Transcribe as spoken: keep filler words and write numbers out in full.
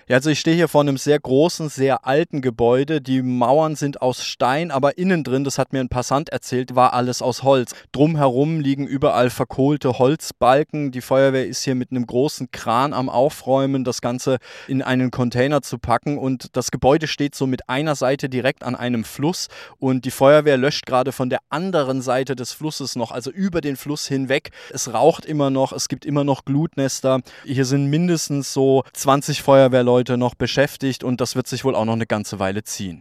Ja, also ich stehe hier vor einem sehr großen, sehr alten Gebäude. Die Mauern sind aus Stein, aber innen drin, das hat mir ein Passant erzählt, war alles aus Holz. Drumherum liegen überall verkohlte Holzbalken. Die Feuerwehr ist hier mit einem großen Kran am Aufräumen, das Ganze in einen Container zu packen. Und das Gebäude steht so mit einer Seite direkt an einem Fluss. Und die Feuerwehr löscht gerade von der anderen Seite des Flusses noch, also über den Fluss hinweg. Es raucht immer noch, es gibt immer noch Glutnester. Hier sind mindestens so zwanzig Feuerwehrleute noch beschäftigt und das wird sich wohl auch noch eine ganze Weile ziehen.